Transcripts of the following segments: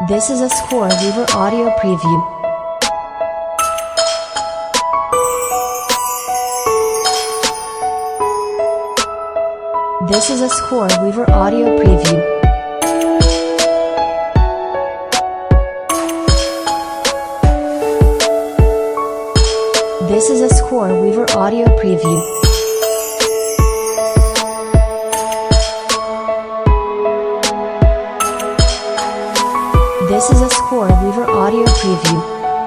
This is a Score Weaver audio preview. This is a Score Weaver audio preview. This is a Score Weaver audio preview. This is a Score Weaver audio preview.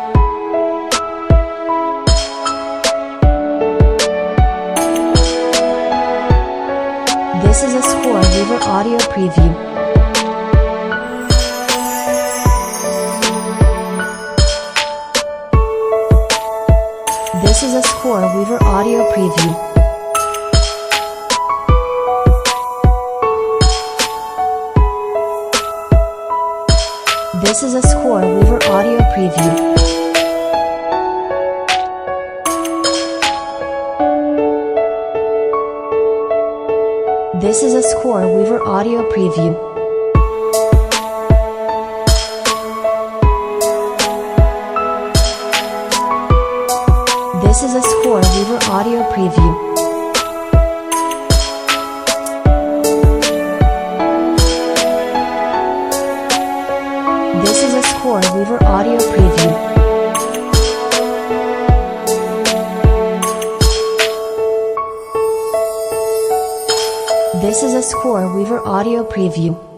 This is a Score Weaver audio preview. This is a Score Weaver audio preview. This is a Score Weaver audio preview. This is a Score Weaver audio preview. This is a Score Weaver audio preview. This is a Score Weaver audio preview. This is a Score Weaver audio preview.